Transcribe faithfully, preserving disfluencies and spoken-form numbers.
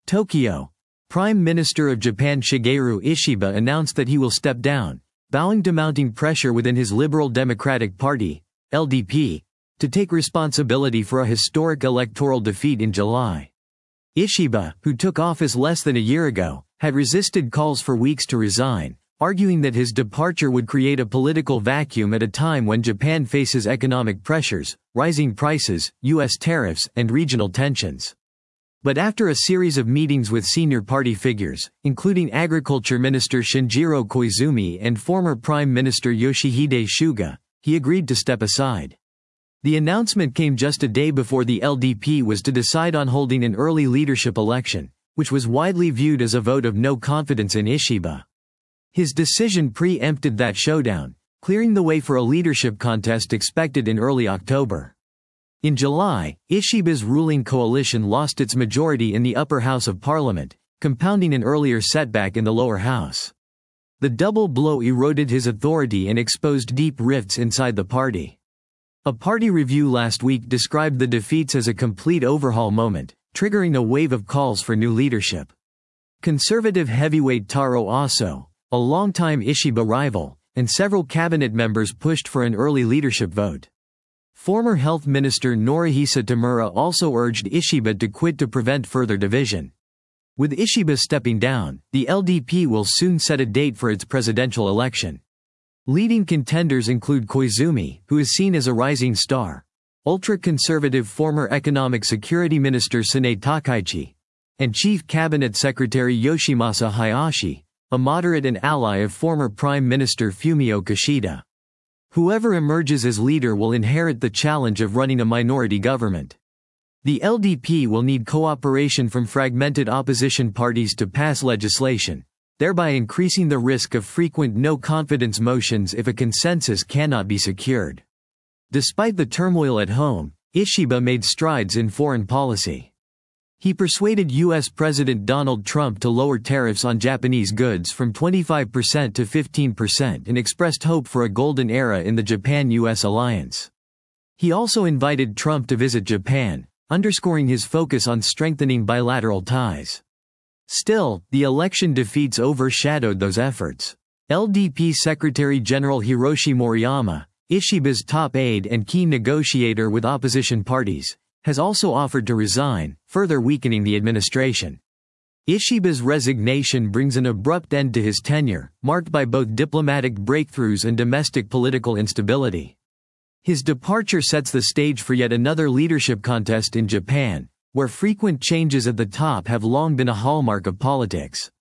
Tokyo. Prime Minister of Japan Shigeru Ishiba announced that he will step down, bowing to mounting pressure within his Liberal Democratic Party, L D P, to take responsibility for a historic electoral defeat in July. Ishiba, who took office less than a year ago, had resisted calls for weeks to resign, arguing that his departure would create a political vacuum at a time when Japan faces economic pressures, rising prices, U S tariffs, and regional tensions. But after a series of meetings with senior party figures, including Agriculture Minister Shinjiro Koizumi and former Prime Minister Yoshihide Suga, he agreed to step aside. The announcement came just a day before the L D P was to decide on holding an early leadership election, which was widely viewed as a vote of no confidence in Ishiba. His decision pre-empted that showdown, clearing the way for a leadership contest expected in early October. In July, Ishiba's ruling coalition lost its majority in the upper house of parliament, compounding an earlier setback in the lower house. The double blow eroded his authority and exposed deep rifts inside the party. A party review last week described the defeats as a complete overhaul moment, triggering a wave of calls for new leadership. Conservative heavyweight Taro Aso, a longtime Ishiba rival, and several cabinet members pushed for an early leadership vote. Former Health Minister Norihisa Tamura also urged Ishiba to quit to prevent further division. With Ishiba stepping down, the L D P will soon set a date for its presidential election. Leading contenders include Koizumi, who is seen as a rising star, ultra-conservative former Economic Security Minister Sanae Takaichi, and Chief Cabinet Secretary Yoshimasa Hayashi, a moderate and ally of former Prime Minister Fumio Kishida. Whoever emerges as leader will inherit the challenge of running a minority government. The L D P will need cooperation from fragmented opposition parties to pass legislation, thereby increasing the risk of frequent no-confidence motions if a consensus cannot be secured. Despite the turmoil at home, Ishiba made strides in foreign policy. He persuaded U S President Donald Trump to lower tariffs on Japanese goods from twenty-five percent to fifteen percent and expressed hope for a golden era in the Japan-U S alliance. He also invited Trump to visit Japan, underscoring his focus on strengthening bilateral ties. Still, the election defeats overshadowed those efforts. L D P Secretary General Hiroshi Moriyama, Ishiba's top aide and key negotiator with opposition parties, has also offered to resign, further weakening the administration. Ishiba's resignation brings an abrupt end to his tenure, marked by both diplomatic breakthroughs and domestic political instability. His departure sets the stage for yet another leadership contest in Japan, where frequent changes at the top have long been a hallmark of politics.